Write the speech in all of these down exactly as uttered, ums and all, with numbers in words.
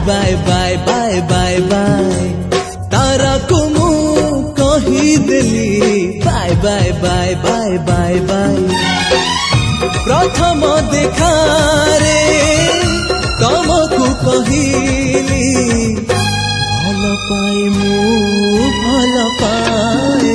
Bye बाय बाय बाय बाय तारा को मु कही देली बाय बाय बाय बाय बाय बाय प्रथम देखा रे तमको कहिली भल पाए मु भल पाए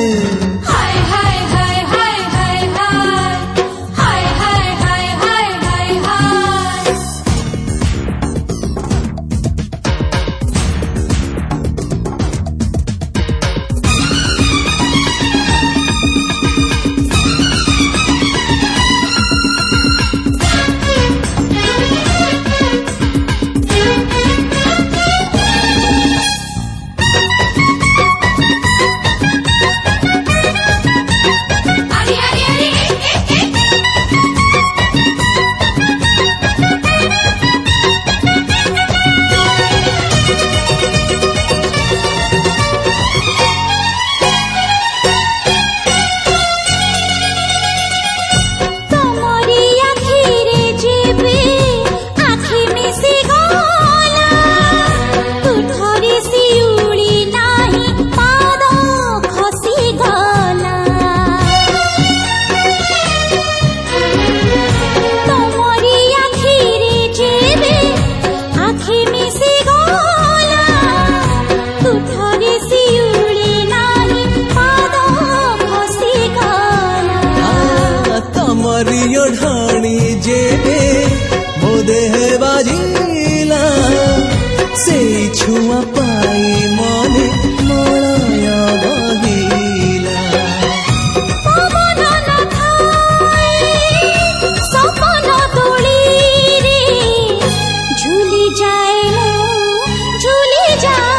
मरियो ढाणी जेबे मो देह बाजिला से छुआ पाई मने मलय बहिला पवन न थाए सपन तोड़ी रे झूली जाए झूली जाए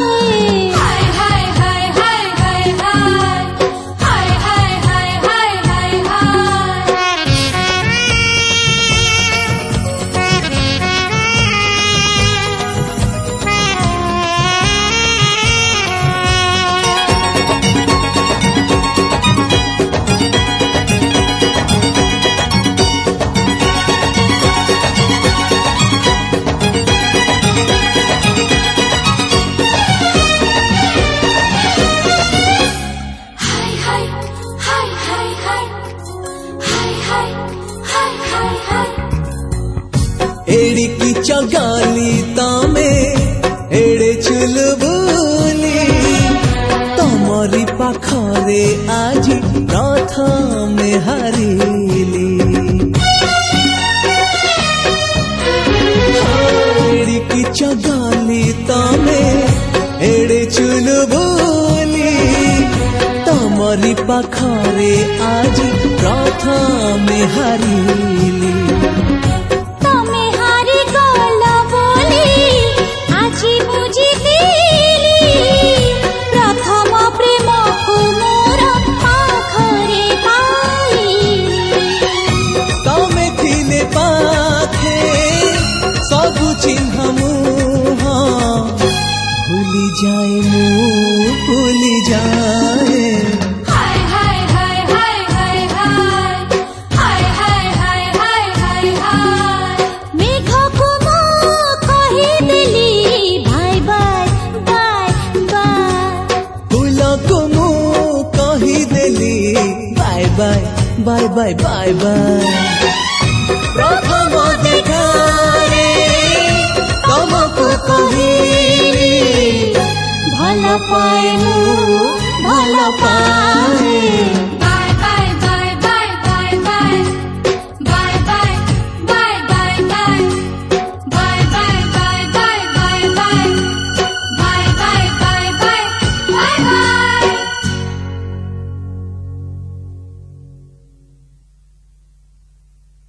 एड़ी की चगाली तामे एड़े चुलबुली तमरी पाखरे आजी प्रथम हारिली एड़ी की चगाली तामे एड़े चुलबुली तमरी पाखरे आजी प्रथम हारिली चिन्ह मुह भूली जाए मुँह भूली जाए हाय हाय हाय हाय हाय हाय हाय हाय हाय हाय हाय मेघ को मु कही देली बाय बाय बाय बाय फूल को मु कही देली बाय बाय बाय बाय बाय बाय प्रथम देखा तमको कहिली भल पाए मु भल पाए।